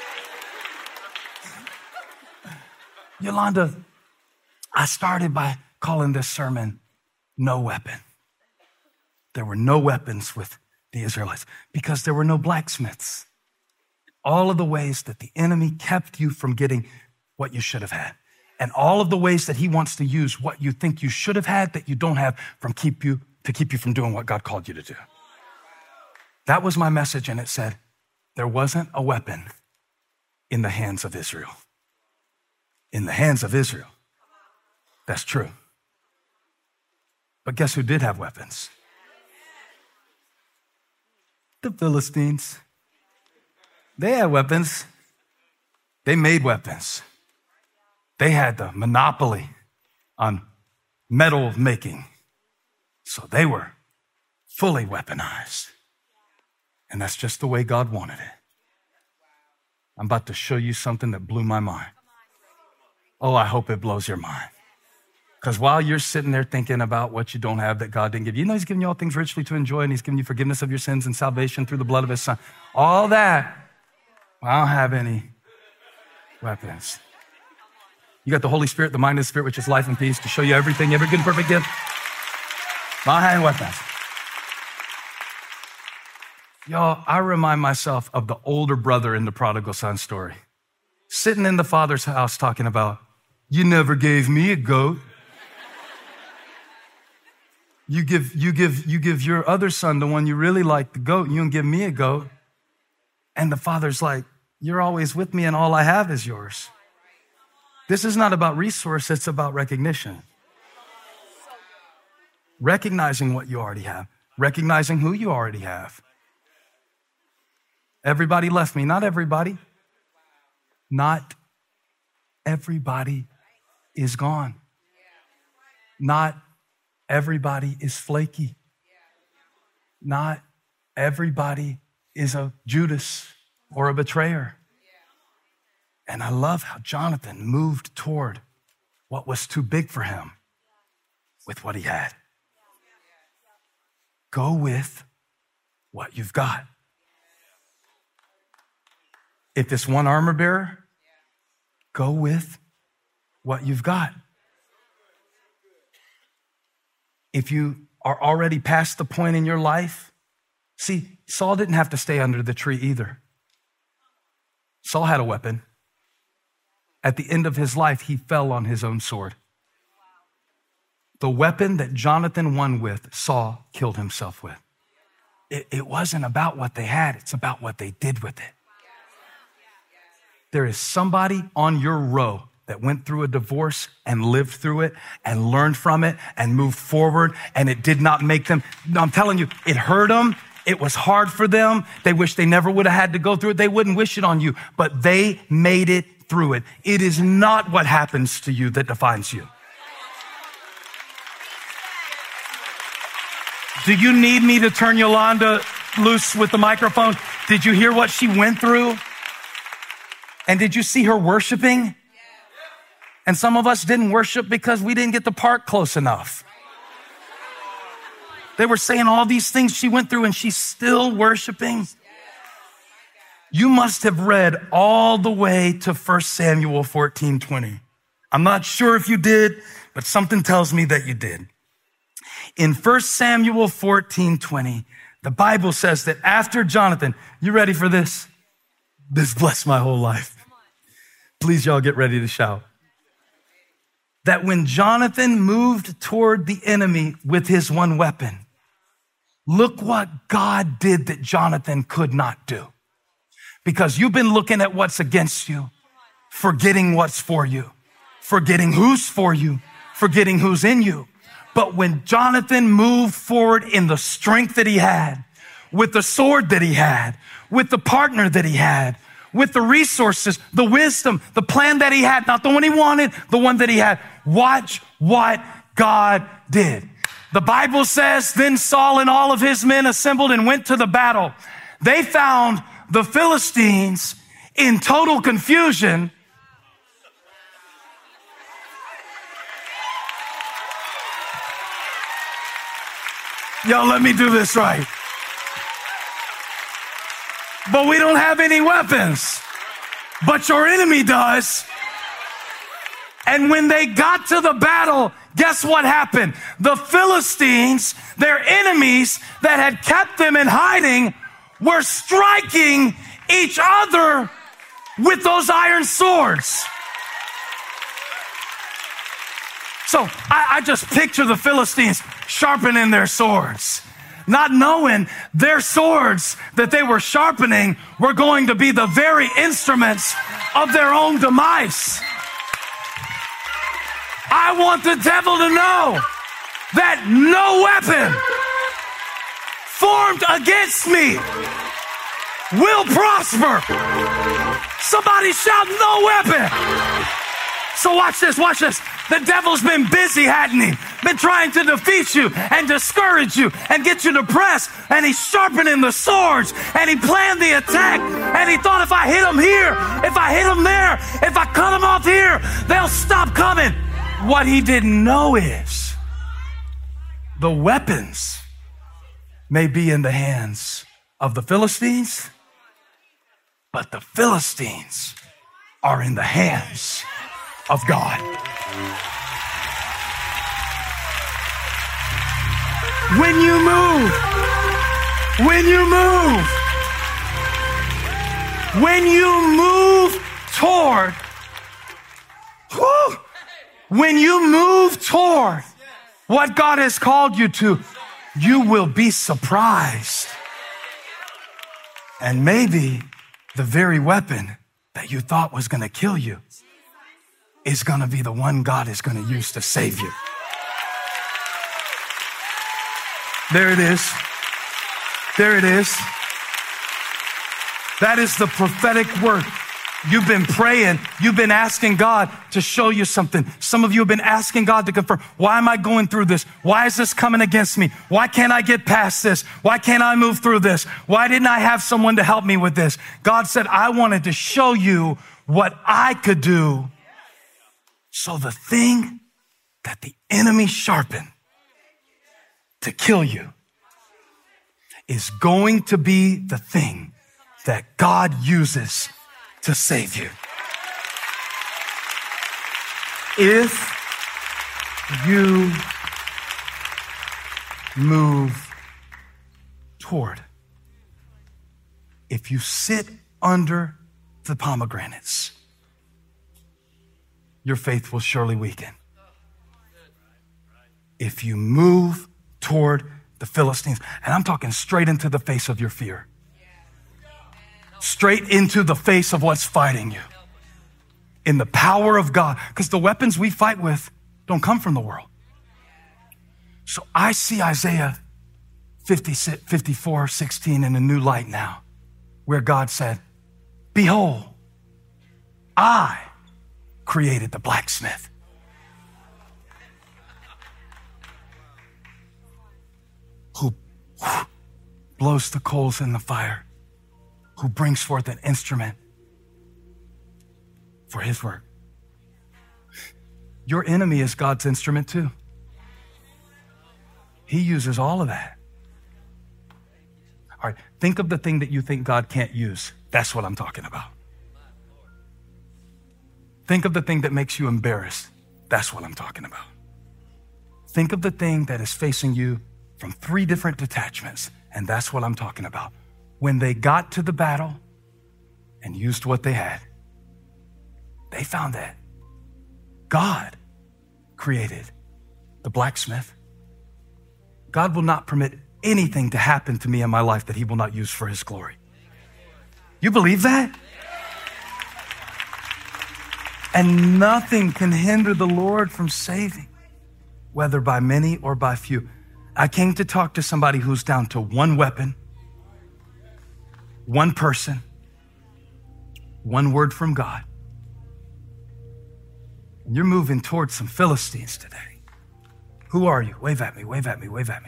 Yolanda, I started by calling this sermon, No Weapon. There were no weapons with the Israelites because there were no blacksmiths. All of the ways that the enemy kept you from getting what you should have had, and all of the ways that he wants to use what you think you should have had that you don't have from keep you to keep you from doing what God called you to do. That was my message, and it said, there wasn't a weapon in the hands of Israel. In the hands of Israel. That's true. But guess who did have weapons? The Philistines. They had weapons. They made weapons. They had the monopoly on metal making. So they were fully weaponized. And that's just the way God wanted it. I'm about to show you something that blew my mind. Oh, I hope it blows your mind. Because while you're sitting there thinking about what you don't have that God didn't give you, you know he's giving you all things richly to enjoy, and he's giving you forgiveness of your sins and salvation through the blood of his son. All that, well, I don't have any weapons. You got the Holy Spirit, the mind of the Spirit, which is life and peace, to show you everything, every good and perfect gift. I have weapons. Y'all, I remind myself of the older brother in the prodigal son story. Sitting in the father's house talking about, you never gave me a goat. You give, you give, you give your other son, the one you really like, the goat, and you don't give me a goat. And the father's like, you're always with me and all I have is yours. This is not about resource, it's about recognition. Recognizing what you already have. Recognizing who you already have. Everybody left me. Not everybody. Not everybody is gone. Not everybody is flaky. Not everybody is a Judas or a betrayer. And I love how Jonathan moved toward what was too big for him with what he had. Go with what you've got. If it's one armor bearer, go with what you've got. If you are already past the point in your life, see, Saul didn't have to stay under the tree either. Saul had a weapon. At the end of his life, he fell on his own sword. The weapon that Jonathan won with, Saul killed himself with. It, it wasn't about what they had, it's about what they did with it. There is somebody on your row that went through a divorce and lived through it and learned from it and moved forward, and it did not make them, no, I'm telling you, it hurt them. It was hard for them. They wish they never would have had to go through it. They wouldn't wish it on you, but they made it through it. It is not what happens to you that defines you. Do you need me to turn Yolanda loose with the microphone? Did you hear what she went through? And did you see her worshiping? And some of us didn't worship because we didn't get the park close enough. They were saying all these things she went through and she's still worshiping. You must have read all the way to First Samuel fourteen twenty. I'm not sure if you did, but something tells me that you did. In First Samuel fourteen twenty, the Bible says that after Jonathan, you ready for this? This blessed my whole life. Please, y'all get ready to shout. That when Jonathan moved toward the enemy with his one weapon, look what God did that Jonathan could not do. Because you've been looking at what's against you, forgetting what's for you, forgetting who's for you, forgetting who's in you. But when Jonathan moved forward in the strength that he had, with the sword that he had, with the partner that he had, with the resources, the wisdom, the plan that he had, not the one he wanted, the one that he had. Watch what God did. The Bible says, then Saul and all of his men assembled and went to the battle. They found the Philistines in total confusion. Y'all, let me do this right. But we don't have any weapons. But your enemy does. And when they got to the battle, guess what happened? The Philistines, their enemies that had kept them in hiding, were striking each other with those iron swords. So I, I just picture the Philistines sharpening their swords, not knowing their swords that they were sharpening were going to be the very instruments of their own demise. I want the devil to know that no weapon formed against me will prosper. Somebody shout, no weapon. So watch this, watch this. The devil's been busy, hadn't he? Been trying to defeat you and discourage you and get you depressed. And he's sharpening the swords and he planned the attack. And he thought if I hit him here, if I hit him there, if I cut him off here, they'll stop coming. What he didn't know is the weapons may be in the hands of the Philistines, but the Philistines are in the hands of God. When you move, when you move, when you move toward, whew, when you move toward what God has called you to, you will be surprised. And maybe the very weapon that you thought was going to kill you is going to be the one God is going to use to save you. There it is. There it is. That is the prophetic word. You've been praying. You've been asking God to show you something. Some of you have been asking God to confirm. Why am I going through this? Why is this coming against me? Why can't I get past this? Why can't I move through this? Why didn't I have someone to help me with this? God said, I wanted to show you what I could do. So the thing that the enemy sharpened to kill you is going to be the thing that God uses to save you. If you move toward, if you sit under the pomegranates, your faith will surely weaken. If you move toward the Philistines, and I'm talking straight into the face of your fear, straight into the face of what's fighting you, in the power of God, because the weapons we fight with don't come from the world. So I see Isaiah fifty-four sixteen in a new light now, where God said, behold, I created the blacksmith. Who blows the coals in the fire, who brings forth an instrument for his work. Your enemy is God's instrument too. He uses all of that. All right, think of the thing that you think God can't use. That's what I'm talking about. Think of the thing that makes you embarrassed. That's what I'm talking about. Think of the thing that is facing you from three different detachments, and that's what I'm talking about. When they got to the battle and used what they had, they found that God created the blacksmith. God will not permit anything to happen to me in my life that he will not use for his glory. You believe that? And nothing can hinder the Lord from saving, whether by many or by few. I came to talk to somebody who's down to one weapon, one person, one word from God. And you're moving towards some Philistines today. Who are you? Wave at me, wave at me, wave at me.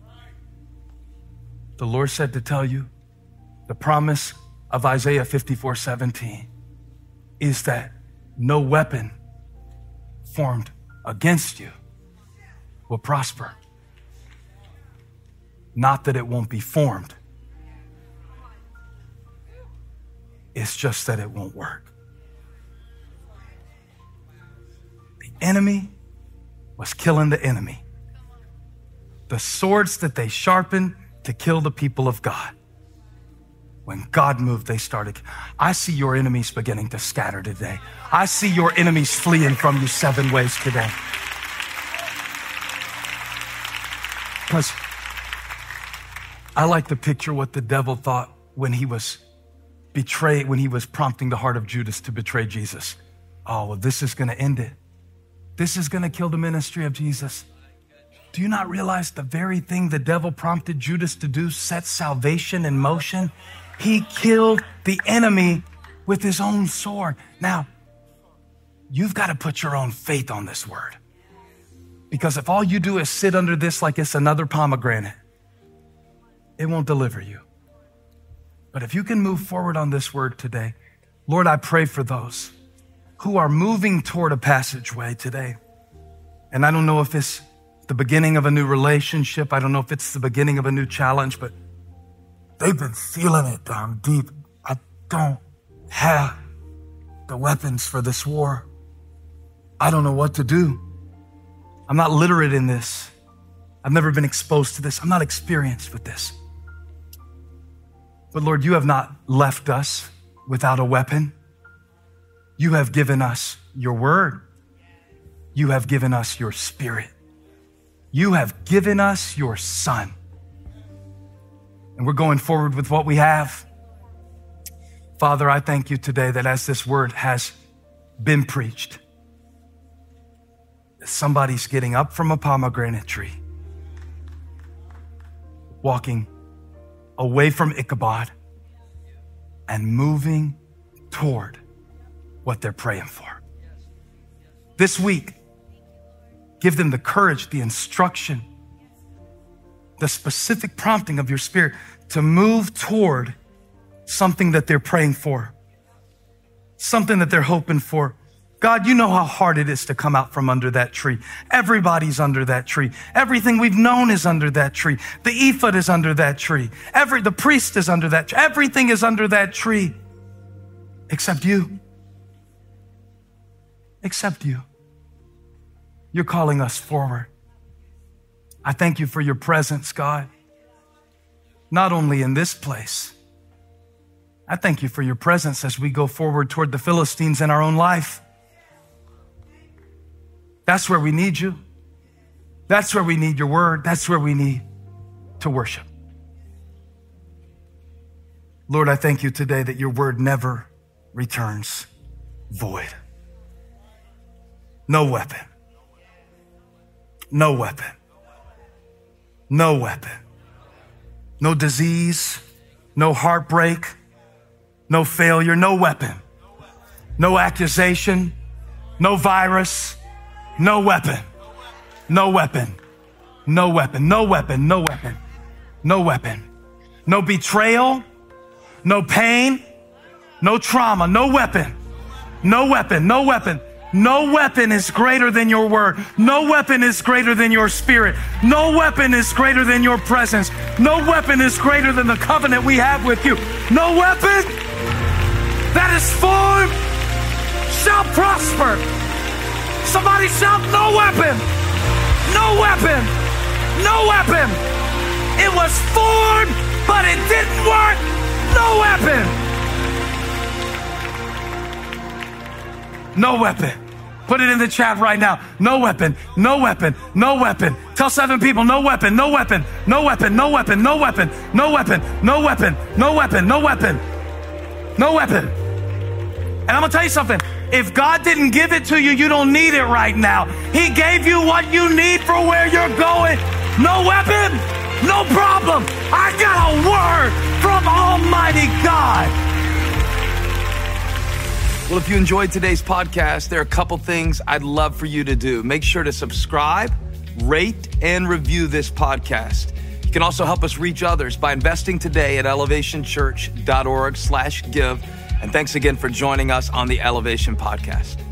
The Lord said to tell you the promise of Isaiah fifty-four seventeen is that no weapon formed against you will prosper. Not that it won't be formed. It's just that it won't work. The enemy was killing the enemy. The swords that they sharpened to kill the people of God. When God moved, they started. I see your enemies beginning to scatter today. I see your enemies fleeing from you seven ways today. Because I like to picture what the devil thought when he was betrayed, when he was prompting the heart of Judas to betray Jesus. Oh, well, this is going to end it. This is going to kill the ministry of Jesus. Do you not realize the very thing the devil prompted Judas to do set salvation in motion? He killed the enemy with his own sword. Now, you've got to put your own faith on this word. Because if all you do is sit under this like it's another pomegranate, it won't deliver you. But if you can move forward on this word today, Lord, I pray for those who are moving toward a passageway today. And I don't know if it's the beginning of a new relationship. I don't know if it's the beginning of a new challenge, but they've been feeling it down deep. I don't have the weapons for this war. I don't know what to do. I'm not literate in this. I've never been exposed to this. I'm not experienced with this. But Lord, you have not left us without a weapon. You have given us your word. You have given us your spirit. You have given us your son. And we're going forward with what we have. Father, I thank you today that as this word has been preached, somebody's getting up from a pomegranate tree, walking away from Ichabod and moving toward what they're praying for. This week, give them the courage, the instruction, the specific prompting of your spirit to move toward something that they're praying for, something that they're hoping for. God, you know how hard it is to come out from under that tree. Everybody's under that tree. Everything we've known is under that tree. The ephod is under that tree. Every, the priest is under that tree. Everything is under that tree except you. Except you. You're calling us forward. I thank you for your presence, God. Not only in this place, I thank you for your presence as we go forward toward the Philistines in our own life. That's where we need you. That's where we need your word. That's where we need to worship. Lord, I thank you today that your word never returns void. No weapon. No weapon. No weapon. No disease. No heartbreak. No failure. No weapon. No accusation. No virus. No weapon, no weapon, no weapon, no weapon, no weapon, no weapon, no betrayal, no pain, no trauma, no weapon, no weapon, no weapon. No weapon is greater than your word. No weapon is greater than your spirit. No weapon is greater than your presence. No weapon is greater than the covenant we have with you. No weapon that is formed shall prosper. Somebody shout, no weapon, no weapon, no weapon. It was formed, but it didn't work. No weapon. No weapon. Put it in the chat right now. No weapon, no weapon, no weapon. Tell seven people, no weapon, no weapon, no weapon, no weapon, no weapon, no weapon, no weapon, no weapon, no weapon, no weapon. And I'm gonna tell you something. If God didn't give it to you, you don't need it right now. He gave you what you need for where you're going. No weapon, no problem. I got a word from Almighty God. Well, if you enjoyed today's podcast, there are a couple things I'd love for you to do. Make sure to subscribe, rate and review this podcast. You can also help us reach others by investing today at elevationchurch.org slash give. And thanks again for joining us on the Elevation Podcast.